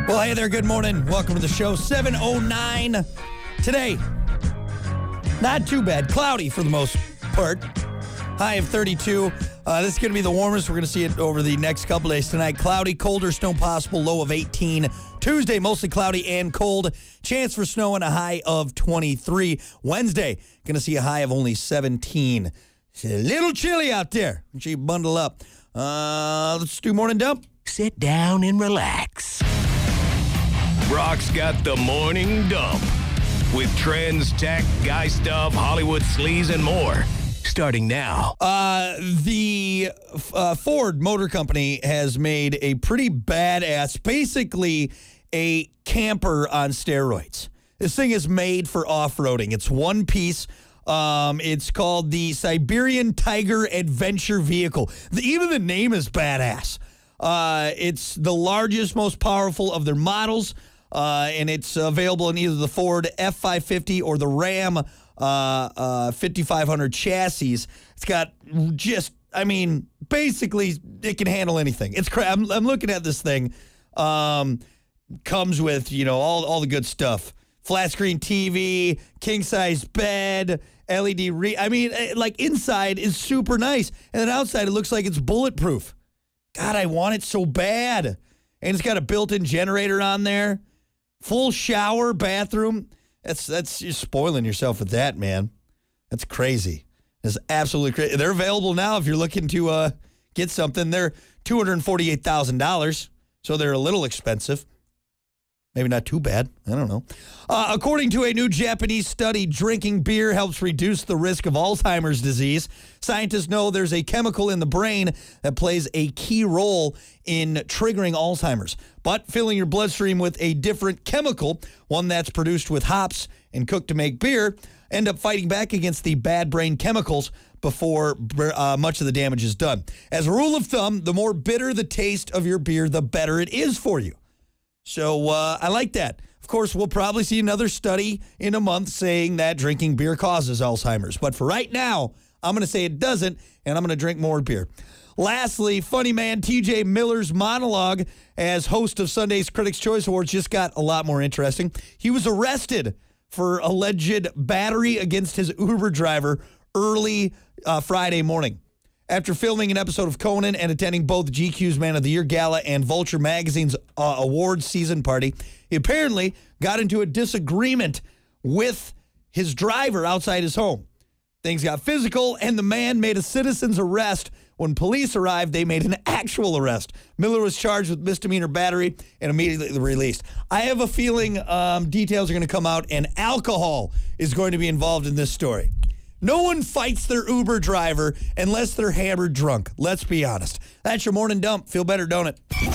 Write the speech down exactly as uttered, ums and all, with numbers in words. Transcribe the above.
Well, hey there, good morning. Welcome to the show. seven oh nine today. Not too bad. Cloudy for the most part. High of thirty-two. Uh, this is going to be the warmest. We're going to see it over the next couple days tonight. Cloudy, colder, snow possible, low of eighteen. Tuesday, mostly cloudy and cold. Chance for snow and a high of twenty-three. Wednesday, going to see a high of only seventeen. It's a little chilly out there. Make sure you bundle up. Uh, let's do morning dump. Sit down and relax. Brock's got the morning dump with trends, tech, guy stuff, Hollywood sleaze, and more. Starting now. Uh, the uh, Ford Motor Company has made a pretty badass, basically a camper on steroids. This thing is made for off-roading. It's one piece. Um, it's called the Siberian Tiger Adventure Vehicle. The, even the name is badass. Uh, it's the largest, most powerful of their models, uh, and it's available in either the Ford F five fifty or the Ram uh, uh, fifty-five hundred chassis. It's got just, I mean, basically, it can handle anything. It's cra- I'm, I'm looking at this thing. Um, comes with, you know, all, all the good stuff. Flat screen T V, king-size bed, L E D re- I mean, like, inside is super nice, and then outside it looks like it's bulletproof. God, I want it so bad. And it's got a built-in generator on there. Full shower, bathroom. That's that's you're spoiling yourself with that, man. That's crazy. It's absolutely crazy. They're available now if you're looking to uh, get something. They're two hundred forty-eight thousand dollars, so they're a little expensive. Maybe not too bad. I don't know. Uh, according to a new Japanese study, drinking beer helps reduce the risk of Alzheimer's disease. Scientists know there's a chemical in the brain that plays a key role in triggering Alzheimer's. But filling your bloodstream with a different chemical, one that's produced with hops and cooked to make beer, end up fighting back against the bad brain chemicals before uh, much of the damage is done. As a rule of thumb, the more bitter the taste of your beer, the better it is for you. So uh, I like that. Of course, we'll probably see another study in a month saying that drinking beer causes Alzheimer's. But for right now, I'm going to say it doesn't, and I'm going to drink more beer. Lastly, funny man T J Miller's monologue as host of Sunday's Critics' Choice Awards just got a lot more interesting. He was arrested for alleged battery against his Uber driver early uh, Friday morning. After filming an episode of Conan and attending both G Q's Man of the Year Gala and Vulture Magazine's uh, awards season party, he apparently got into a disagreement with his driver outside his home. Things got physical, and the man made a citizen's arrest. When police arrived, they made an actual arrest. Miller was charged with misdemeanor battery and immediately released. I have a feeling um, details are going to come out, and alcohol is going to be involved in this story. No one fights their Uber driver unless they're hammered drunk. Let's be honest. That's your morning dump. Feel better, don't it?